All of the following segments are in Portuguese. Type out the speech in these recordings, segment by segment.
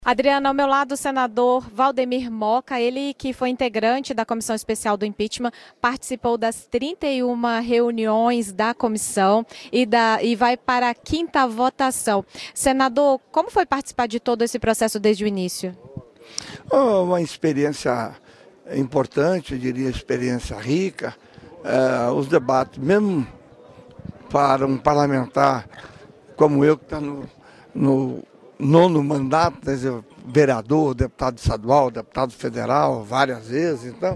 Adriana, ao meu lado, o senador Valdemir Moca, ele que foi integrante da Comissão Especial do Impeachment, participou das 31 reuniões da comissão e vai para a 5ª votação. Senador, como foi participar de todo esse processo desde o início? Uma experiência importante, eu diria experiência rica. Os debates, mesmo para um parlamentar como eu, que está no 9º mandato, quer dizer, vereador, deputado estadual, deputado federal, várias vezes, então,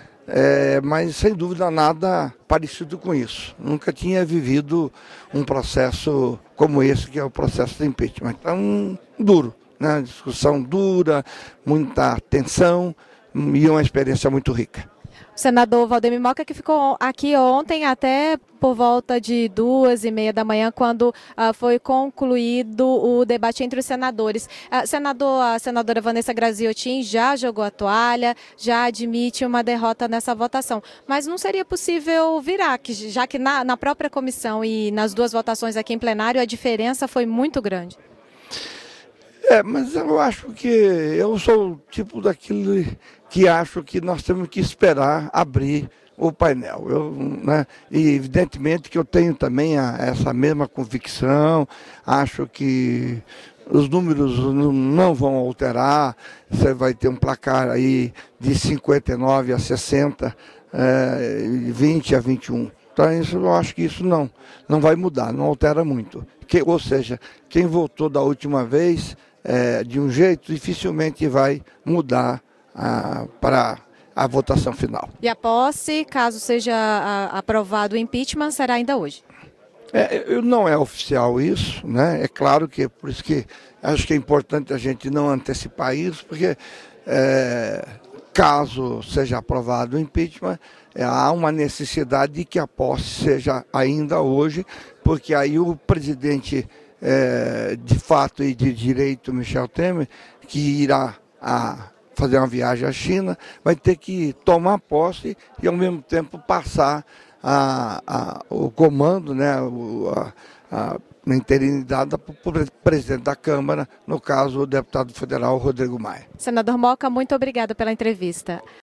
mas sem dúvida nada parecido com isso. Nunca tinha vivido um processo como esse, que é o processo de impeachment. Então, duro, né? Discussão dura, muita tensão e uma experiência muito rica. O senador Valdemir Moca que ficou aqui ontem até por volta de 2h30 da manhã, quando foi concluído o debate entre os senadores. A senadora Vanessa Graziotin já jogou a toalha, já admite uma derrota nessa votação. Mas não seria possível virar, já que na própria comissão e nas duas votações aqui em plenário a diferença foi muito grande. Mas eu acho que eu sou o tipo daquele que acho que nós temos que esperar abrir o painel. E evidentemente que eu tenho também essa mesma convicção, acho que os números não vão alterar, você vai ter um placar aí de 59 a 60, 20 a 21. Então eu acho que isso não vai mudar, não altera muito. Ou seja, quem votou da última vez de um jeito, dificilmente vai mudar para a votação final. E a posse, caso seja aprovado o impeachment, será ainda hoje? Não é oficial isso, né? É claro que por isso que acho que é importante a gente não antecipar isso, porque caso seja aprovado o impeachment, há uma necessidade de que a posse seja ainda hoje, porque aí o presidente de fato e de direito, Michel Temer, que irá fazer uma viagem à China, vai ter que tomar posse e ao mesmo tempo passar o comando, né, na interinidade para o presidente da Câmara, no caso o deputado federal Rodrigo Maia. Senador Moca, muito obrigada pela entrevista.